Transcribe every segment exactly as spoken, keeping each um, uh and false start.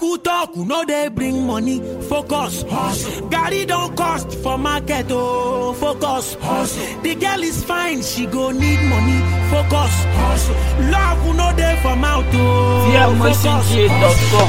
who talk, who know they bring money. Focus, hustle. Gary don't cost for market, oh, focus, hustle. The girl is fine, she go need money. Focus, hustle. Love who know they from out, oh, yeah, focus, hustle.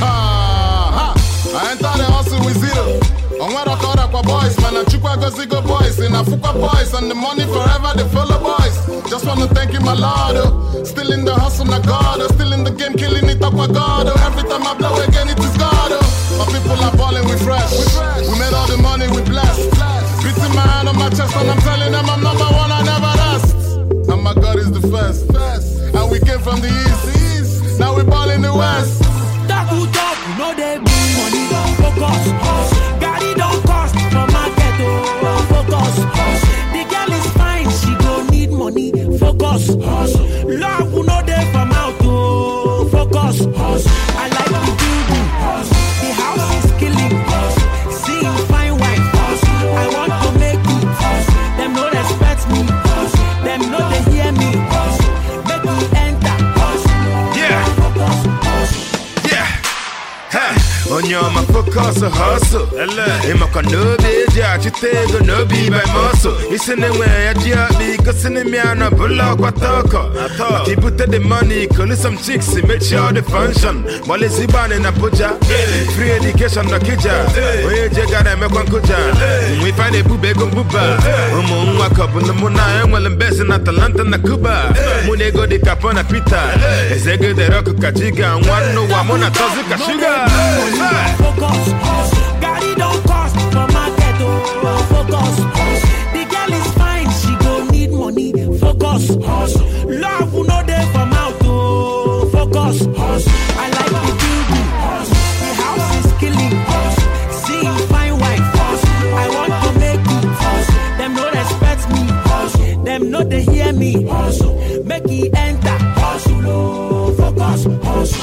Ah, I enter the hustle with zero. On where I call up boys, man, I chukwa go zigo boys, in Afuka boys, and the money forever they follow boys. Just wanna thank you, my lord. Oh. Still in the hustle, my god. Oh. Still in the game, killing it up, my god. Oh. Every time I blow again, it is god. Oh. My people are balling, we fresh. We made all the money, we blessed. Beating my hand on my chest, and I'm telling them I'm number one, I never rest. And my God is the first. And we came from the east. Now we ball in the west. Talk who talk, you know they bring money. Focus, hustle. Gary don't cost for market, oh, focus, hustle. The girl is fine, she go need money. Focus, hustle. Love who know they from out, oh, focus, hustle. I like the building, hustle. The house is killing, hustle. Seeing fine wife, hustle. I want to make it, hustle. Them no respect me, hustle. Them no they hear me, hustle. Make me enter, hustle. Yeah. Focus, hustle. Yeah. Hey. On your my focus a hustle. In my canoe, yeah, you take a no be by muscle. It's in the way I just because in the miana bullock what talk. I thought he put the money, call some chicks, make sure the function. While it's Iban in a puja, free education, the kija. We got a Mekankuja. We find a bubego buba. Um, walk up on the Muna and well, and best in Atalanta, Nakuba. Munego de Capona Pita. Is a good rock Kajiga and one no Wamona Tozika sugar. Focus, hustle. Gary don't cost for market, oh, focus, hustle. The girl is fine, she go need money. Focus, hustle. Love who know they from out, oh, focus, hustle. I like the building, hustle. The house is killing, hustle. Seeing fine wife, hustle. I want to make it, hustle. Them no respect me, hustle. Them no they hear me, hustle. Make it enter, hustle, oh, focus, hustle.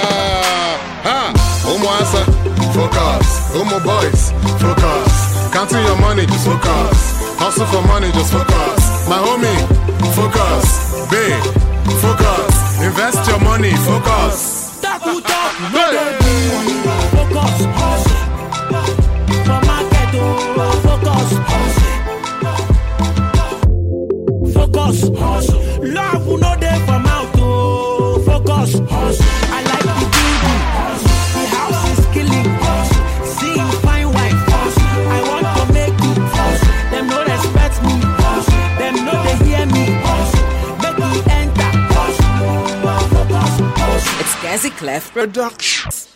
Ah, ah. Omo answer, focus. Omo boys, focus. Counting your money, just focus. Hustle for money, just focus. My homie, focus. Babe, focus. Invest your money, focus. Talk who talk, you know they bring money. Focus, hustle. For market, oh, focus, hustle. Focus, hustle. Love who know they from out, oh, focus, hustle. I like the building, hustle. The house is killing, hustle. Seeing fine wife, hustle. I want to make it, hustle. Them no respect me, hustle. Them no they hear me, hustle. Make me enter, hustle. Focus, hustle. It's Gazi Clef Productions.